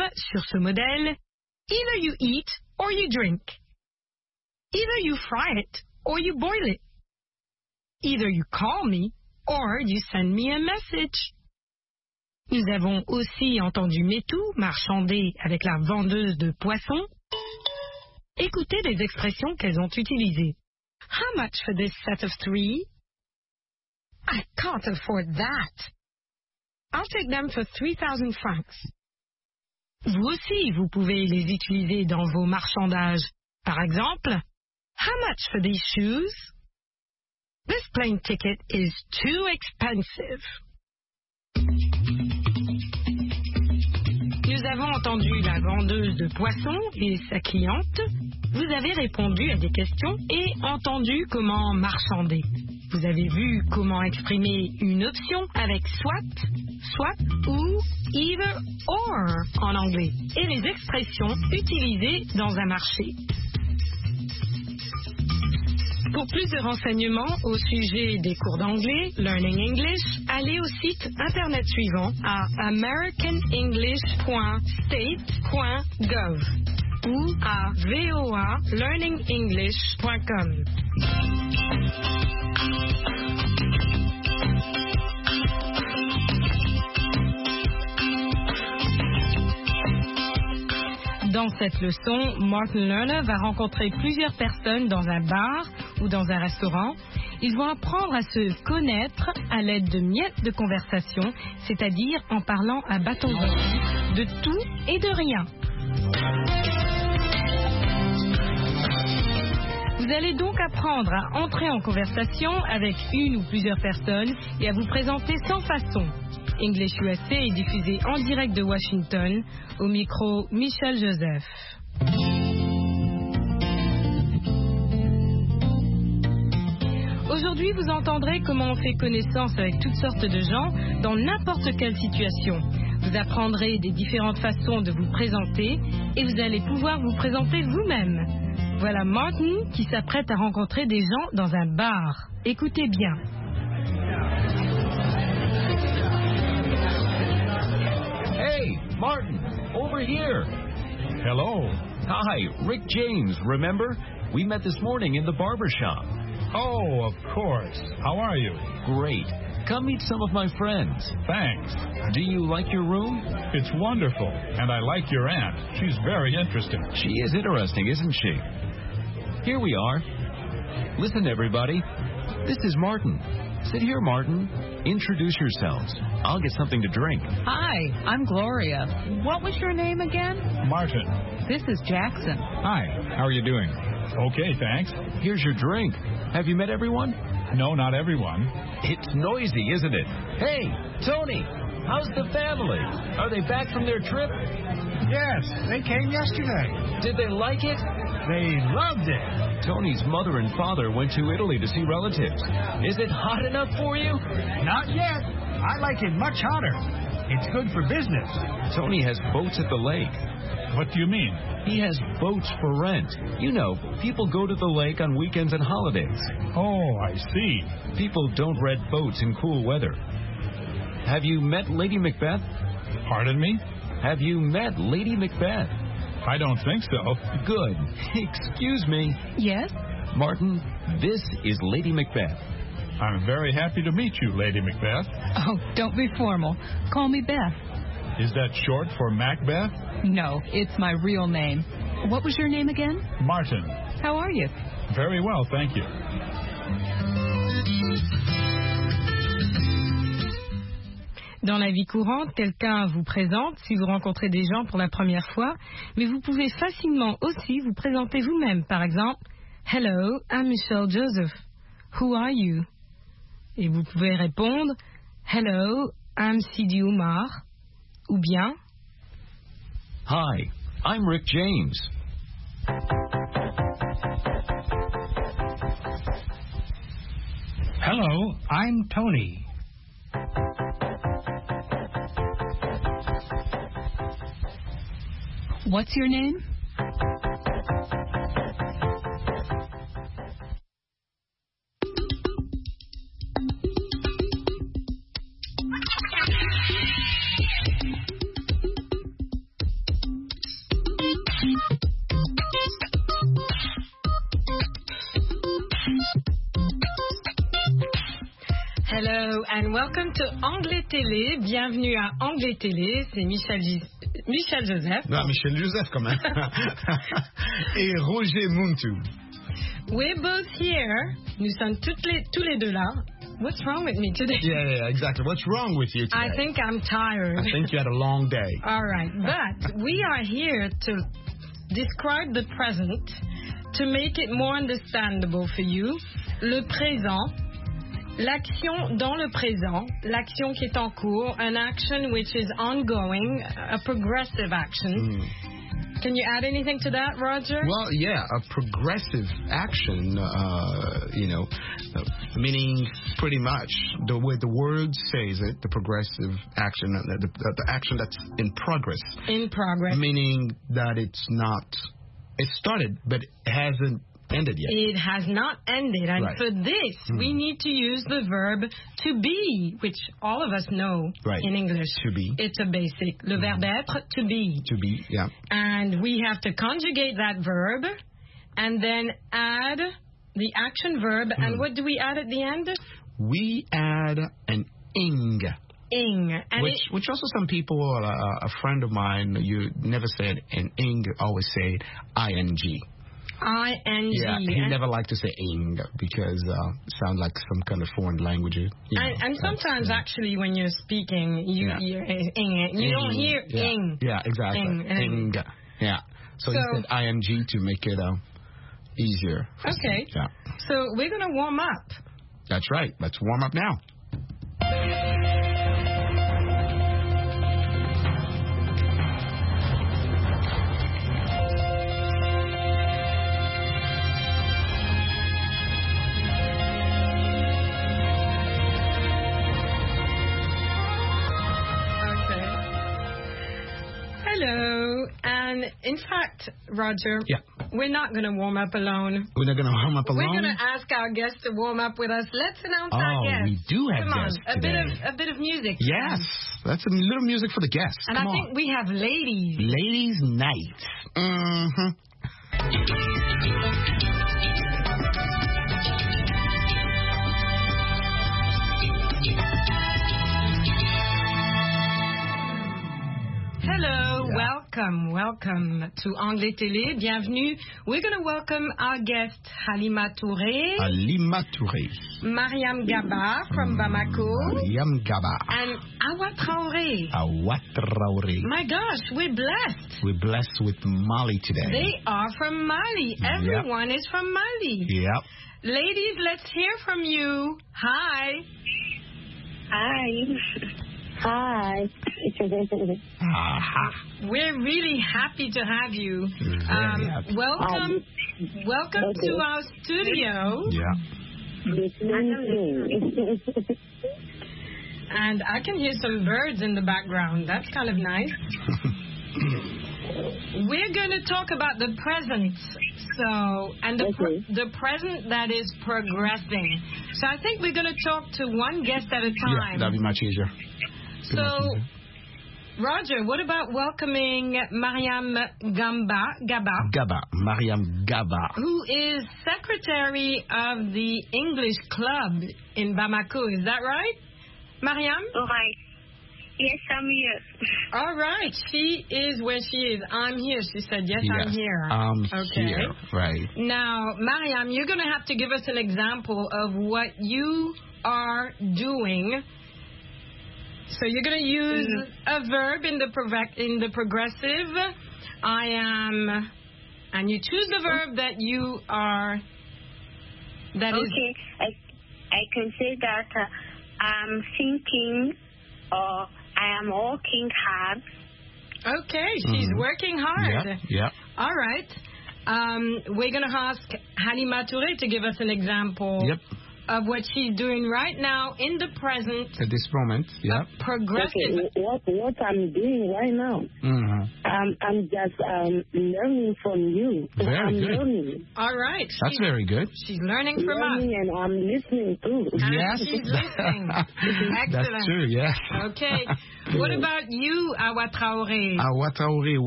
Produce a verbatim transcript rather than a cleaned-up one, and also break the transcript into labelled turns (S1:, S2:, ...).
S1: sur ce modèle. Either you eat or you drink. Either you fry it or you boil it. Either you call me or you send me a message. Nous avons aussi entendu Métou marchander avec la vendeuse de poissons. Écoutez les expressions qu'elles ont utilisées. How much for this set of three? I can't afford that. I'll take them for three thousand francs. Vous aussi, vous pouvez les utiliser dans vos marchandages. Par exemple, how much for these shoes? This plane ticket is too expensive. Nous avons entendu la vendeuse de poissons et sa cliente. Vous avez répondu à des questions et entendu comment marchander. Vous avez vu comment exprimer une option avec soit, soit ou either or en anglais et les expressions utilisées dans un marché. Pour plus de renseignements au sujet des cours d'anglais, Learning English, allez au site internet suivant à american english point state point gov ou à voa learning english point com. Dans cette leçon, Martin Lerner va rencontrer plusieurs personnes dans un bar ou dans un restaurant. Ils vont apprendre à se connaître à l'aide de miettes de conversation, c'est-à-dire en parlant à bâton rompu de tout et de rien. Vous allez donc apprendre à entrer en conversation avec une ou plusieurs personnes et à vous présenter sans façon. English U S A est diffusé en direct de Washington, au micro Michel Joseph. Aujourd'hui, vous entendrez comment on fait connaissance avec toutes sortes de gens dans n'importe quelle situation. Vous apprendrez des différentes façons de vous présenter et vous allez pouvoir vous présenter vous-même. Voilà Martin qui s'apprête à rencontrer des gens dans un bar. Écoutez bien.
S2: Hey, Martin, over here.
S3: Hello.
S2: Hi, Rick James, remember? We met this morning in the barber shop.
S3: Oh, of course. How are you?
S2: Great. Come meet some of my friends.
S3: Thanks.
S2: Do you like your room?
S3: It's wonderful, and I like your aunt. She's very interesting.
S2: She is interesting, isn't she? Here we are. Listen, everybody. This is Martin. Sit here, Martin. Introduce yourselves. I'll get something to drink.
S4: Hi, I'm Gloria. What was your name again?
S3: Martin.
S4: This is Jackson.
S5: Hi, how are you doing?
S3: Okay, thanks.
S2: Here's your drink. Have you met everyone?
S3: No, not everyone.
S2: It's noisy, isn't it? Hey, Tony, how's the family? Are they back from their trip?
S6: Yes, they came yesterday.
S2: Did they like it?
S6: They loved it.
S2: Tony's mother and father went to Italy to see relatives. Is it hot enough for you?
S6: Not yet. I like it much hotter. It's good for business.
S2: Tony has boats at the lake.
S3: What do you mean?
S2: He has boats for rent. You know, people go to the lake on weekends and holidays.
S3: Oh, I see.
S2: People don't rent boats in cool weather. Have you met Lady Macbeth?
S3: Pardon me?
S2: Have you met Lady Macbeth?
S3: I don't think so.
S2: Good. Excuse me.
S4: Yes?
S2: Martin, this is Lady Macbeth.
S3: I'm very happy to meet you, Lady Macbeth.
S4: Oh, don't be formal. Call me Beth.
S3: Is that short for Macbeth?
S4: No, it's my real name. What was your name again?
S3: Martin.
S4: How are you?
S3: Very well, thank you.
S1: Dans la vie courante, quelqu'un vous présente si vous rencontrez des gens pour la première fois, mais vous pouvez facilement aussi vous présenter vous-même. Par exemple, Hello, I'm Michelle Joseph. Who are you? Et vous pouvez répondre, Hello, I'm Sidi Oumar. Ou bien,
S2: Hi, I'm Rick James.
S6: Hello, I'm Tony.
S4: What's your name?
S1: Hello and welcome to Anglais Télé. Bienvenue à Anglais Télé. C'est Michel, Gis- Michel Joseph.
S5: Non, Michel Joseph quand même. Et Roger Muntu.
S1: We're both here. Nous sommes toutes les, tous les deux là. What's wrong with me today?
S5: Yeah, yeah, exactly. What's wrong with you today?
S1: I think I'm tired.
S5: I think you had a long day.
S1: All right, but we are here to describe the present, to make it more understandable for you. Le présent, l'action dans le présent, l'action qui est en cours, an action which is ongoing, a progressive action.
S5: Mm.
S1: Can you add anything to that, Roger?
S5: Well, yeah, a progressive action, uh, you know, uh, meaning pretty much the way the word says it, the progressive action, uh, the, the, the action that's in progress.
S1: In progress.
S5: Meaning that it's not, it started, but it hasn't ended yet.
S1: It has not ended. And
S5: Right.
S1: for this,
S5: Mm.
S1: we need to use the verb to be, which all of us know
S5: Right.
S1: in English.
S5: To be.
S1: It's a basic. Le verbe être, to be.
S5: To be, yeah.
S1: And we have to conjugate that verb and then add the action verb.
S5: Mm.
S1: And what do we add at the end?
S5: We add an ing.
S1: Ing. And
S5: Which,
S1: it,
S5: which also some people, uh, a friend of mine, you never said an ing, always say ing.
S1: I N G.
S5: Yeah, he
S1: and,
S5: never liked to say ing because uh, it sounds like some kind of foreign language. You know,
S1: and, and sometimes,
S5: that's-
S1: actually, when you're speaking, you
S5: Yeah.
S1: hear ing. You don't hear
S5: yeah.
S1: ing.
S5: Yeah, exactly.
S1: Ing, ing.
S5: Ing. Yeah. So,
S1: So-
S5: he said ing to make it uh, easier. for some-
S1: Okay.
S5: Yeah.
S1: So we're going to warm up.
S5: That's right. Let's warm up now.
S1: Okay. Hello. And in fact, Roger,
S5: Yeah.
S1: we're not going to warm up alone.
S5: We're not going to warm up alone.
S1: We're going to ask our guests to warm up with us. Let's announce
S5: Oh,
S1: our guests.
S5: we do have
S1: Come
S5: guests
S1: on, a bit
S5: today.
S1: of a bit of music.
S5: Yes. That's a little music for the guests.
S1: And
S5: Come
S1: I
S5: on.
S1: think we have ladies.
S5: Ladies' Night. Mm-hmm.
S1: Hello,
S5: Yeah.
S1: welcome, welcome to Anglais Télé. Bienvenue. We're going to welcome our guest Halima Touré,
S5: Halima Touré.
S1: Mariam Gaba from Bamako,
S5: Mariam Gaba.
S1: and Awa Traoré.
S5: Awa Traoré.
S1: My gosh, we're blessed.
S5: We're blessed with Mali today.
S1: They are from Mali.
S5: Yep.
S1: Everyone is from Mali.
S5: Yep.
S1: Ladies, let's hear from you. Hi.
S7: Hi. Hi.
S5: Aha.
S1: We're really happy to have you.
S5: Very happy.
S1: Welcome, welcome
S7: Okay.
S1: to our studio.
S5: Yeah.
S1: And I can hear some birds in the background. That's kind of nice. We're going to talk about the present. So, and the pre-
S7: Okay.
S1: the present that is progressing. So I think we're going to talk to one guest at a
S5: Yeah,
S1: time.
S5: that'd be much easier.
S1: So, Roger, what about welcoming Mariam Gamba, Gaba,
S5: Gaba. Mariam Gaba.
S1: who is secretary of the English Club in Bamako? Is that right, Mariam?
S7: All right. Yes, I'm here.
S1: All right. She is where she is. I'm here. She said, yes, I'm
S5: Yes,
S1: here.
S5: I'm
S1: Okay.
S5: here. Right.
S1: Now, Mariam, you're going to have to give us an example of what you are doing. So you're going to use a verb in the prov- in the progressive. I am, and you choose the verb that you are. That is.
S7: Okay. I, I can say that uh, I'm thinking or I am working hard.
S1: Okay, she's
S5: Mhm.
S1: working hard.
S5: Yeah. Yeah.
S1: All right. Um, we're going to ask Halima Touré to give us an example
S5: Yep.
S1: of what she's doing right now in the present.
S5: At this moment. Yeah.
S1: Progressive.
S8: Okay, what what I'm doing right now,
S5: Mm-hmm.
S8: um, I'm just um, learning from you.
S5: Very
S8: I'm
S5: good.
S8: learning,
S1: All right.
S5: That's
S1: She's,
S5: very good.
S1: she's learning from us.
S8: learning, and I'm listening too.
S1: And
S5: Yes.
S1: she's listening.
S5: That's
S1: Excellent.
S5: true, yeah.
S1: Okay. What about you, Awa Traoré?
S5: Awa Traoré,